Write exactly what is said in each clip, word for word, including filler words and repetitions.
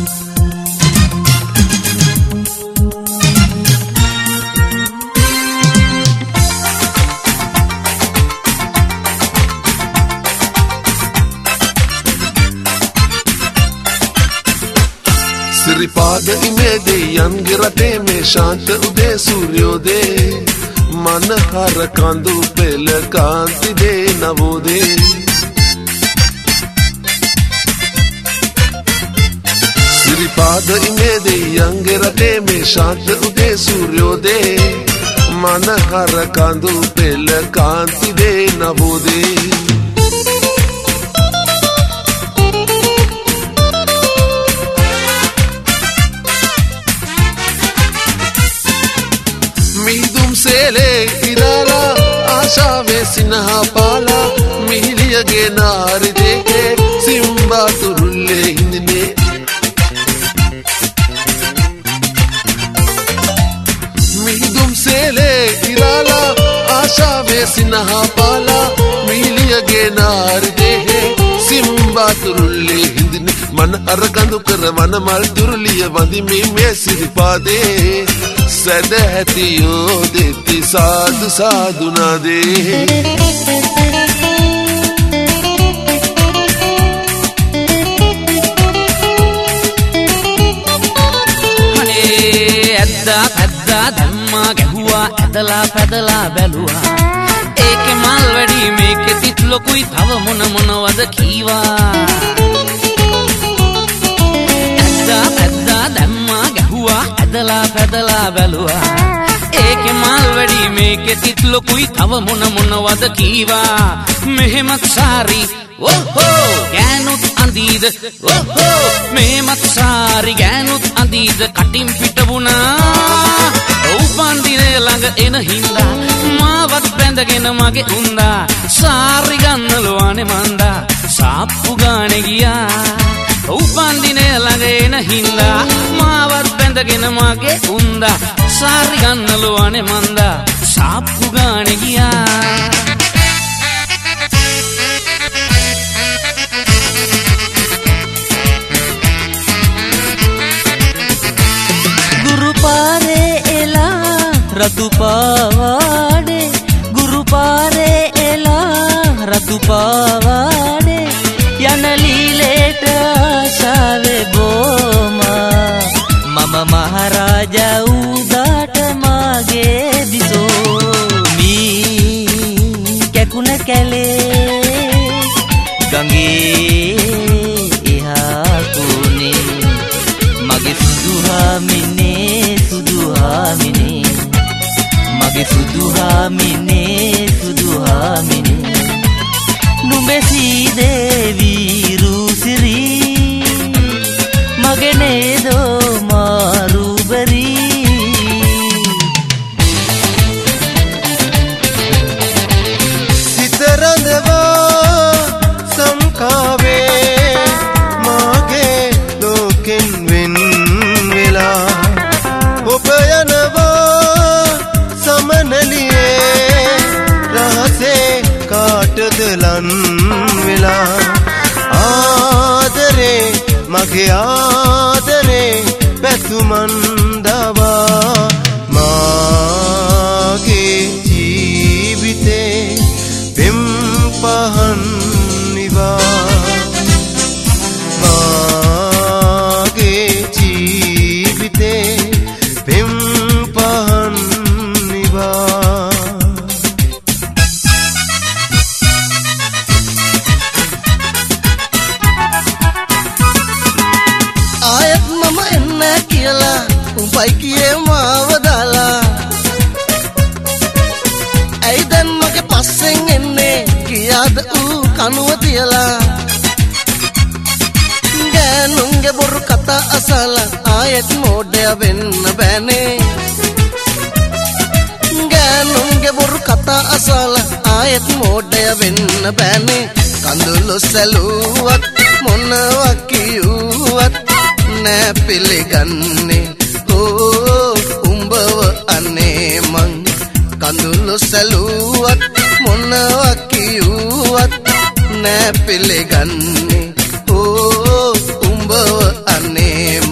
සිරිපාද ඉමේදේ යන්ගේ රටේ මේ ශාන්ත උදේ සූර්යෝදේ මනහර කඳු පෙළ කාන්ති දේ නවෝදේ සිරිපාද ඉමේදේ යන්ගේ රටේ මේ ශාන්ත උදේ සූර්යෝදේ මනහර කඳු පෙළ කාන්ති දේ නවෝදේ सेले इराला आशा में सिन्हा पाला मिलिया गे नारी देखे सिंबा तुरुल्ले हिंदने मिदुम सेले इराला आशा में सिन्हा पाला मिलिया गे नारी देखे सिंबा तुरुल्ले हिंदने मन अरगंदु कर मन मल तुरुलिय वंदी में में सिरिपादे सदहतियो देती साधु साधु ना दे हने अद्दा अद्दा धम्मा गहुआ अदला पदला बेलुआ एक मालवड़ी में के तितलो कोई थव मुन मुन वद कीवा अद्दा अद्दा धम्मा गहुआ अदला पदला बेलुआ एक मालवड़ी में के तितलो कोई थव मुन मुन वद कीवा मेहमत सारी ओहो गैनुत अंदीद ओहो मेहमत सारी गैनुत अंदीद कटिम पिटबुना උපන්දිනේ ළඟ එන හින්දා මාවත් බැඳගෙන මගේ උන්දා සාරි ගන්නලුවානේ මන්දා සාප්පු ගානේ ගියා උපන්දිනේ ළඟ එන හින්දා මාවත් බැඳගෙන මගේ උන්දා සාරි ගන්නලුවානේ මන්දා සාප්පු ගානේ ගියා रतु पावाडे गुरु पारे एला रतु पावाडे यनलीलेट आशावे बोमा मम महाराजा उदाट मागे दिसो मी कैकुन कैले गंगे इहा कोने मगे सुदुहा मिने सुदुहा मिने मगे सुदुहा मिने सुदुहा मिने नुबेसी देवी रूसिरी मगे नेदो मारूबरी सितरंदवा संकावे मागे लोकिन विन विला उपयनवा समनलिए रहसे काट दलन विला आदरे मगे आदरे पैसुमंदवा मागे जीविते पिंपहन निवा मागे जीविते पिंपहन निवा आयत मम एन्न कियला उपाय किए मावदाला ऐदन मगे पस्सेන් එන්නේ කියාද ඌ කනුව තියලා ගෑනුන්ගේ බොරු කතා අසලා ආයෙත් මෝඩය වෙන්න බෑනේ ගෑනුන්ගේ බොරු කතා අසලා ආයෙත් මෝඩය වෙන්න බෑනේ කඳුළු සැලුවත් මොනවා කිව්වත් නෑ පිළිගන්නේ ඕ උඹව අනේ මං කඳුළු සැලුවත් මොනවා කිව්වත් නෑ පිළිගන්නේ ඕ උඹව අනේ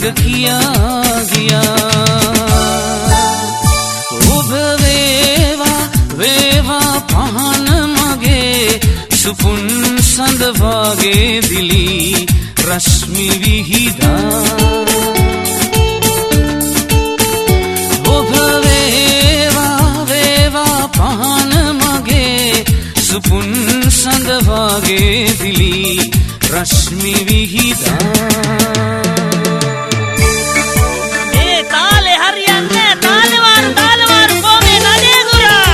කියා ගියා ඔබ වේවා වේවා පහන මගේ සුපුන් සඳ වාගේ දිලි රශ්මි විහිදා ඔබ වේවා වේවා පහන මගේ සුපුන් සඳ වාගේ දිලි රශ්මි විහිදා ඒ තාලේ හරියන්නේ තාලේ වාරු තාලේ වාරු කොමේ නඩේ ගුරා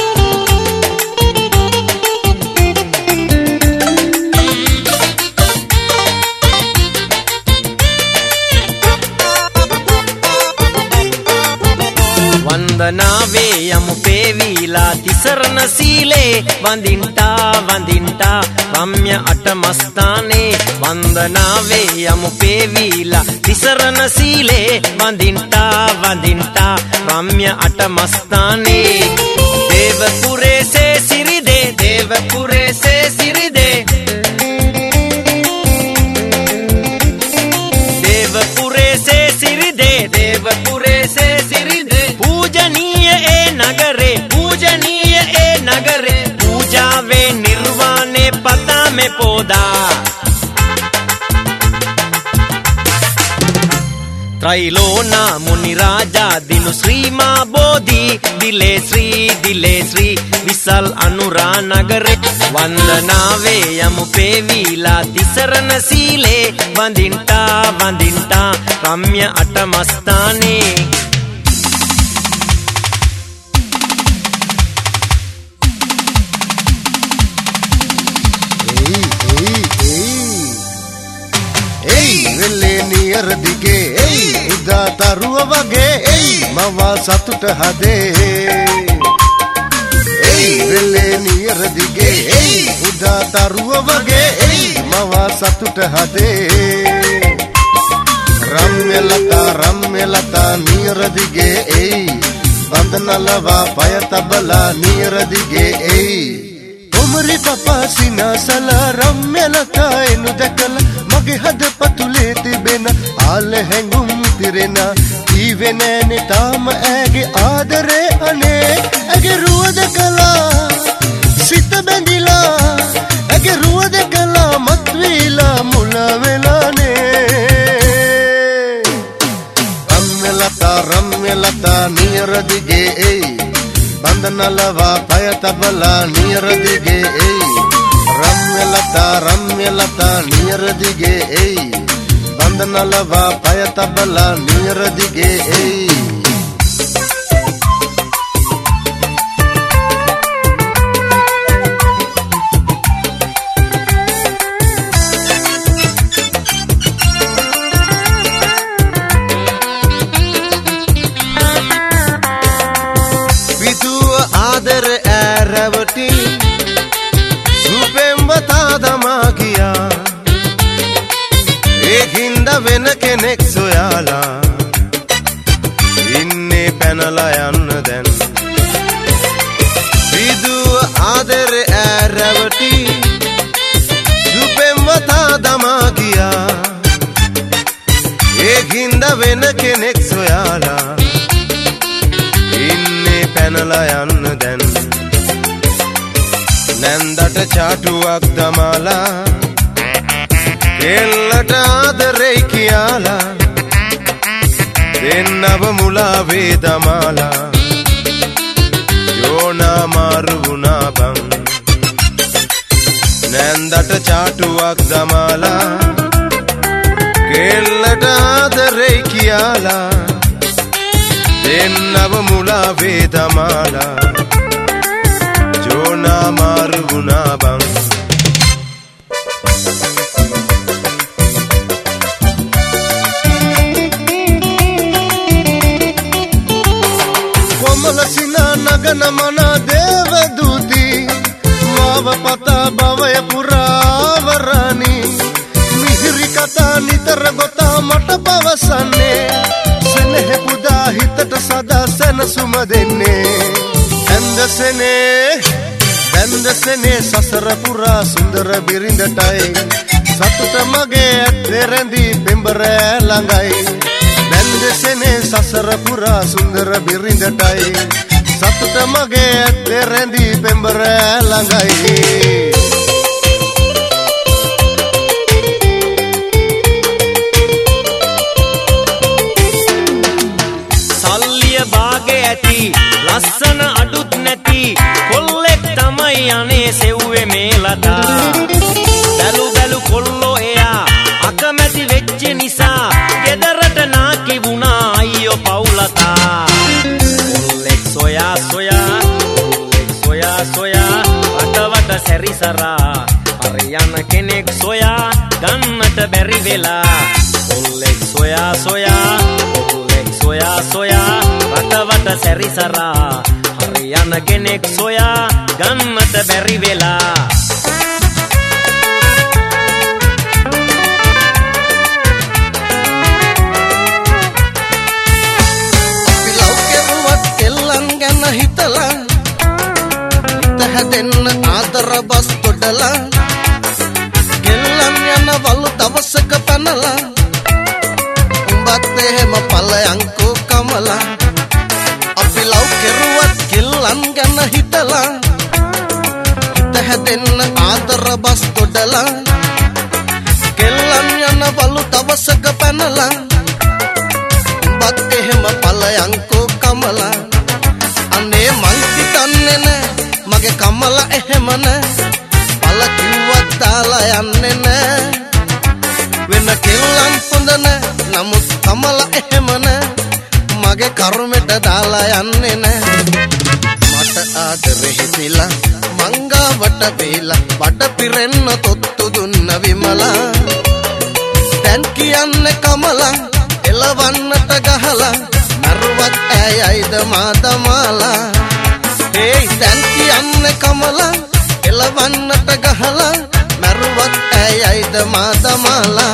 වන්දනාවේ යමු පේවිලා තිසරණ සීලේ වඳින්ටා වඳින්ටා රම්‍ය අටමස්ථානේ වන්දනාවේ යමු පේවිලා තිසරණ සීලේ වඳින්ටා වඳින්ටා රම්‍ය අටමස්ථානේ දේවපුරේ සේ සිරිදේ දේවපුරේ සේ සිරිදේ දේවපුරේ සේ සිරිදේ දේවපුරේ සේ සිරිදේ पूजनीय ए नगरे पूजनीय ए नगरे पूजावे निर्वाणे पता में पोदा त्रैलोना मुनि राजा दिनु श्री मा बोधि दिले श्री दिले श्री विसल अनुरा नगरे वंदनावे यमु पेवीला तिसरन सीले वंदिंटा वंदिंटा रम्य अटमस्ताने දිගේ එයි උදා තරුව වගේ එයි මවා සතුට හදේ එයි වෙලේ නියර දිගේ එයි උදා තරුව වගේ එයි මවා සතුට හදේ රම්‍ය ලතා රම්‍ය ලතා නියර දිගේ එයි බඳනලවා පය තබලා නියර දිගේ එයි උමරි පපා සිනාසල රම්‍ය ලතා එනු දැකලා මගේ හද පතුලේ තිබෙන ආල හැඟුම් පිරෙන ඊවේ නෑනේ තාම ඇගේ ආදරේ අනේ ඇගේ රුව දැකලා සිත බැඳිලා ඇගේ රුව දැකලා මත් වීලා මුල වෙලානේ රම්‍ය ලතා රම්‍ය ලතා නියර දිගේ එයි බඳනලවා පය තබලා නියර දිගේ එයි रम्य लता रम्य लता नियर दिगे एई बंदनलवा पय तबला नियर दिगे एई विदु आदर ऐरवटी දමා ගියා ඒ හින්දා වෙන කෙනෙක් සොයාලා ඉන්නේ පැනලා යන්න දැන් විදුව ආදරේ ඇරවටි සුපෙම් වතා දමා ගියා ඒ හින්දා වෙන කෙනෙක් සොයාලා ඉන්නේ පැනලා යන්න දැන් නැන්දට චාටුවක් දමාලා එල්ලට ආදරේ කියලා දෙන්නව මුලාවේ දමාලා යෝනා මාරු වුණා බං නැන්දට චාටුවක් දමාලා එල්ලට ආදරේ කියලා දෙන්නව මුලාවේ දමාලා යෝනා මාරු වුණා බං කොමලසිනා නගන මන දේවදූති මාව පතා භවය පුරාවරණි මිහිරි කතා නිතර ගොතා මට පවසන්නේ සෙනෙහ පුදා හිතට සදා සැනසුම දෙන්නේ ඇන්දසනේ ඇන්දසනේ සසර පුරා සුන්දර බිරිඳටයි සතුට මගේ ඇත්තේ රැඳී පෙඹර ළඟයි වෙසෙනේ සසර පුරා සුන්දර බිරිඳටයි සතුට මගේ ඇත්තේ රැඳී පෙම්බර ළඟයි සල්ලිය බාගේ ඇති ලස්සන අඩුත් නැති කොල්ලෙක් තමයි අනේ සෙව්වේ මේ ලතා බැලු බැලු කොල්ලෝ එයා අකමැති වෙච්ච නිසා ගෙදරට නාකි වුණා අයියෝ පවුලතා කොල්ලෙක් සොයා සොයා කොල්ලෙක් සොයා සොයා වටවට සැරිසරා හරියන කෙනෙක් සොයා ගන්නට බැරි වෙලා කොල්ලෙක් සොයා සොයා කොල්ලෙක් සොයා සොයා වටවට සැරිසරා හරියන කෙනෙක් සොයා ගන්නට බැරි වෙලා හිතලා තහදෙන්න ආදර බස් තොඩලා ගෙල්ලන් යන වලු දවසක පැනලා උඹත් එහෙම පලයන්කෝ කමලා අපි ලව් කෙරුවත් ගෙල්ලන් ගැන හිතලා තහදෙන්න ආදර බස් තොඩලා ගෙල්ලන් යන වලු දවසක පැනලා උඹත් එහෙම පලයන්කෝ කමලා අනේ මං හිතන්නේ නෑ මගේ කමලා එහෙම නෑ පල කිව්වත් දාලා යන්නේ නෑ වෙන කෙල්ලන් හොඳ නෑ නමුත් කමලා එහෙම නෑ මගේ කර්මෙට දාලා යන්නේ නෑ මට ආදරෙ හිතිලා මංගාවට වේලා බඩ පිරෙන්න තොත්තු දුන්න විමලා දැන් කියන්නේ කමලා එලවන්නට ගහලා නරුවත් ඇයයිද මාදමාලා හේ දැන් කියන්නේ කමලා එලවන්නට ගහලා නරුවත් ඇයයිද මාදමාලා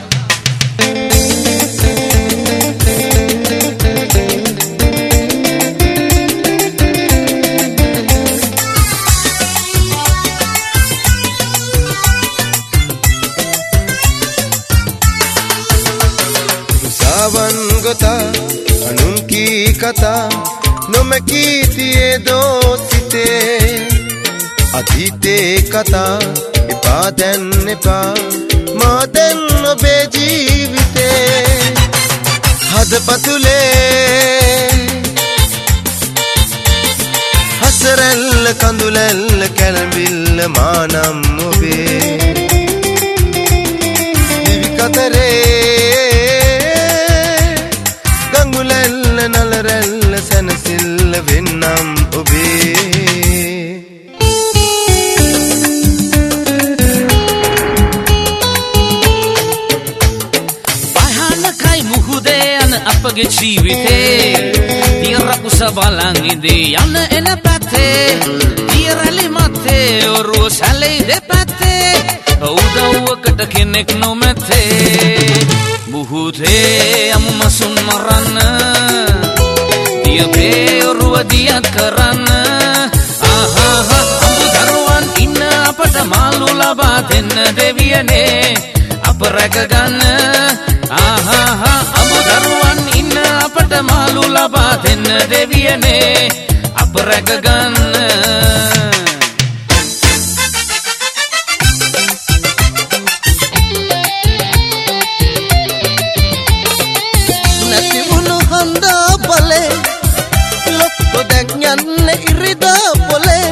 සාවන් ගොතා අනුන් කී කතා නොමැකී තියේ දෝසිතේ අතීතේ කතා එපා දැන් එපා මා දැන් ඔබේ ජීවිතේ හදපතුලේ හසරැල්ල කඳුලැල්ල කැළඹිල්ල මානම් ඔබේ දිවි කතරේ ගංගුලැල්ල නලරැල්ල සැනසිල්ල වෙන්නම් ඔබේ භයානකයි මුහුදේ යන අපගේ ජීවිතේ තියර කුස බලන් ඉඳේ යන එන පැත්තේ තියරලි මතේ ඔරුව සැලෙයි දෙපැත්තේ උදව්වකට කෙනෙක් නොමැත්තේ මුහුදේ අම්මසුන් මරන්න දියබේ ඔරුව දියත් කරන්න ආහා අඹු දරුවන් ඉන්න අපට මාළු ලබා දෙන්න දෙවියනේ අප රැක ගන්න ආහා අඹු දරුවන් ඉන්න අපට මාළු ලබා දෙන්න දෙවියනේ අප රැක ගන්න යන්න ඉරිදා පොලේ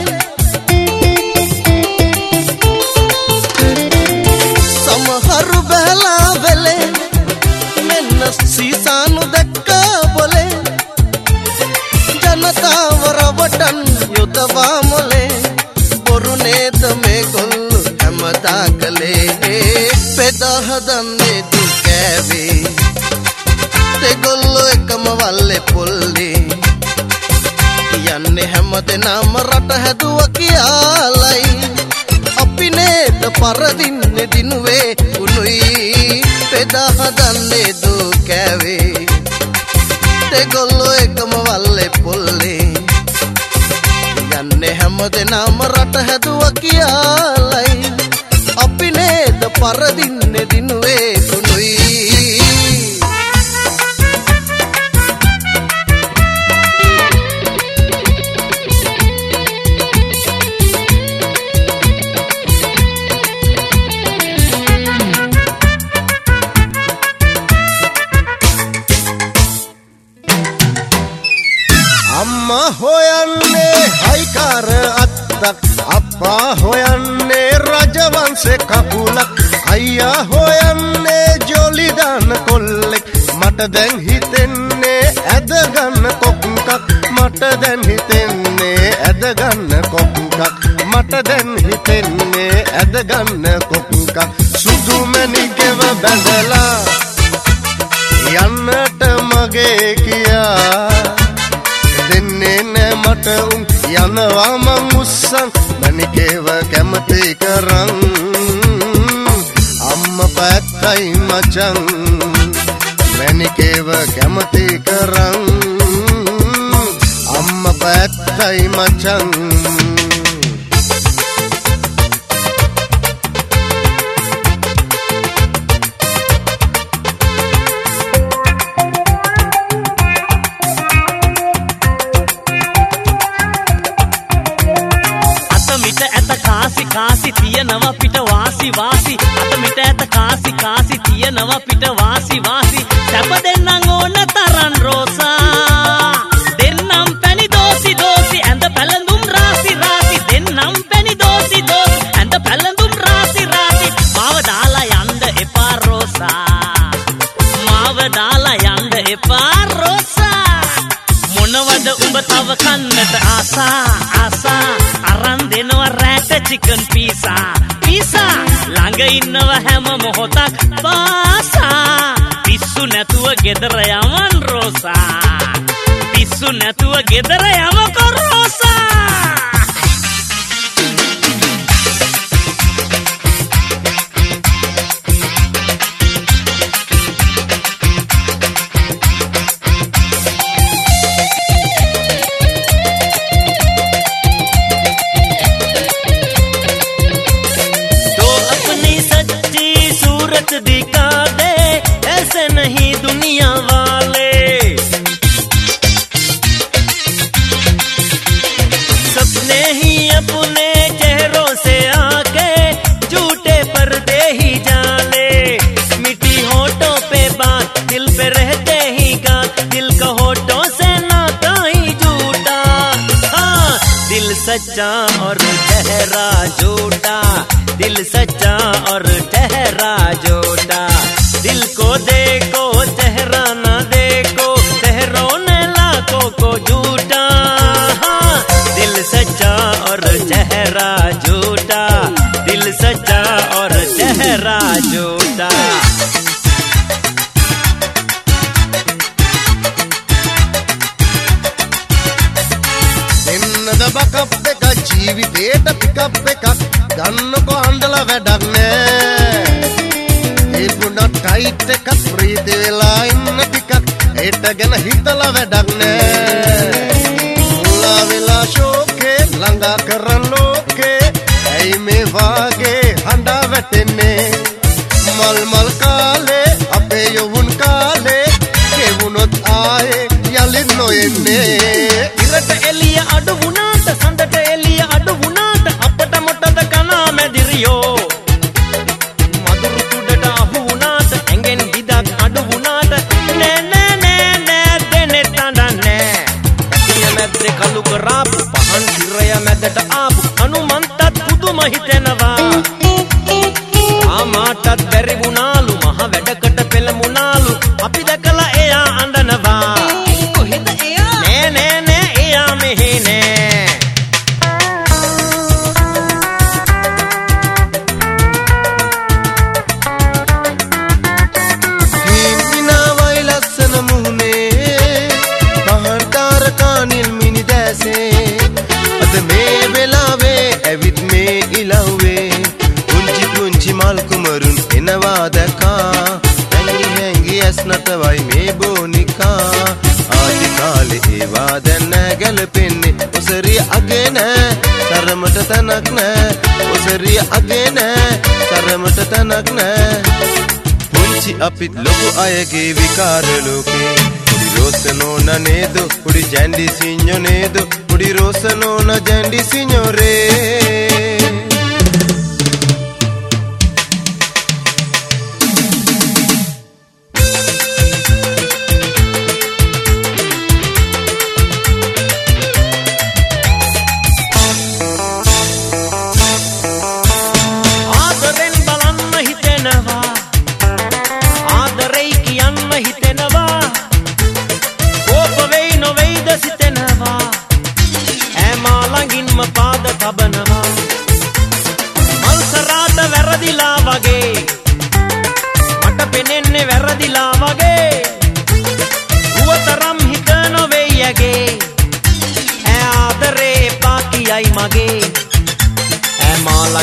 සමහරු බැලා වෙලේ මෙන්න සීසානු දැක්කා බොලේ ජනතාව රවටන් යොදවා මොලේ බොරු නේද මේගොල්ලෝ හැමදා කලේ පෙදහදන්නේ දුකෑවේ දෙගොල්ලෝ එකම වල්ලේ පොල්ලේ යන්නේ හැමදෙනාම රට හැදුවා කියලායි අපි නේද පරදින්නේ දිනුවේ උනුයි පෙදා හදන්නේ දුකෑවේ දෙගොල්ලෝ එකම වල්ලේ පොල්ලේ යන්නේ හැමදෙනාම රට හැදුවා කියලායි අපි නේද පරදින්නේ දිනුවේ උනුයි අම්මා හොයන්නේ හයිකාර අත්තක් අප්පා හොයන්නේ රජවංශේ කකුලක් අයියා හොයන්නේ ජොලි දාන කොල්ලෙක් මට දැන් හිතෙන්නේ ඇද ගන්න කොක්කක් මට දැන් හිතෙන්නේ ඇද ගන්න කොක්කක් මට දැන් හිතෙන්නේ ඇද ගන්න කොක්කක් සුදු මණිකව බැඳලා යන්නට මගේ කියා දෙන්නේ නෑ මට උන් යනවා මං උස්සන් මණිකේව කැමති කරන් අම්මා පැත්තයි මචං මණිකේව කැමති කරන් අම්මා පැත්තයි මචං කාසි තියනවා පිට වාසි වාසි අත මිට ඇත කාසි කාසි තියනවා පිට වාසි වාසි සැප දෙන්නම් ඕන තරන් රෝසා දෙන්නම් පැණි දෝසි දෝසි ඇඳ පැළඳුම් රාසි රාසි දෙන්නම් පැණි දෝසි දෝසි ඇඳ පැළඳුම් රාසි රාසි මාව දාලා යන්න එපා රෝසා මාව දාලා යන්න එපා රෝසා මොනවද උඹ තව කන්නට ආසා ආසා අරන් දෙනවා රැට චිකන් පීසා පීසා ළඟ ඉන්නව හැම මොහොතක් පාසා පිස්සු නැතුව ගෙදර යමන් රෝසා පිස්සු නැතුව ගෙදර යමකො රෝසා दिखा दे ऐसे नहीं दुनिया वाले सपने ही अपने चेहरों से आके झूठे पर्दे ही जाले मिट्टी होठों पे बात दिल पे रहते ही गात दिल का होठों से नाता ही झूठा हाँ दिल सच्चा और ठहरा झूठा दिल सच्चा और ठहरा झूठा दिल को देखो चेहरा ना देखो चेहरों ने लाखों को झूठा हाँ दिल सच्चा और चेहरा झूठा दिल सच्चा और चेहरा झूठा දෙන්නද බකප් එක ජීවිතේට පිකප් එකක් ගන්නකො අඬලා වැඩක් නෑ ඒකුණත් ටයිට් එකක් ප්‍රීති වෙලා ඉන්න ටිකක් ඒට ගැන හිතලා වැඩක් නෑ මුලා වෙලා ෂෝකේ ළඟා කරන් ලෝකේ ඇයි මේ වාගේ හඬා වැටෙන්නේ මල් මල් කාලේ අපේ යොවුන් කාලේ ගෙවුනොත් ආයේ යලින් නොෙන්නේ ඉරට එළිය අඩු වුණාට සඳට එළිය අඩු වුණාට අපට මොටද කනා මැදිරියෝ මදුරු තුඩට අහු වුණාට ඇඟෙන් විදක් අඩු වුණාට නෑ නෑ නෑ නෑ දෙනෙත් අඬන්නේ ඇතිය මැද්දේ කළු කරාපු පහන් තිරය මැදට ආපු අනුමන්තත් පුදුම හිතෙනවා ආමාටත් බැරි වුණාලු මහ වැඩකට පෙළමුණාලු අපි දැකලා එයා අඬනවා කොහෙද එයා නෑ නෑ නෑ එයා මෙහෙ නෑ නටවයි මේ බෝනිකා ආදි කාලේ ඒවා දැන් නෑ ගැලපෙන්නේ ඔසරිය අගේ නෑ තරමට තනක් නෑ ඔසරිය අගේ නෑ තරමට තනක් නෑ පුංචි අපිත් ලොකු අයගේ විකාර ලෝකේ පුඩි රෝසනෝන නේද පුඩි ජැන්ඩි සිඤ්ඤෝ නේද පුඩි රෝසනෝන ජැන්ඩි සිඤ්ඤෝ රේ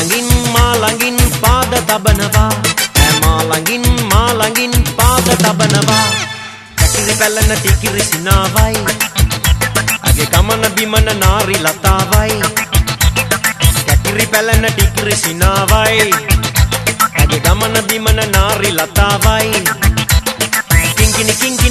ළඟින් මා ළඟින් පාද තබනවා ඈ මා ළඟින් මා ළඟින් පාද තබනවා කැකිරි පැලන ටිකිරි සිනාවයි අගේ ගමන බිමන නාරි ලතාවයි කැකිරි පැලන ටිකිරි සිනාවයි අගේ ගමන බිමන නාරි ලතාවයි කිංකිණි කිං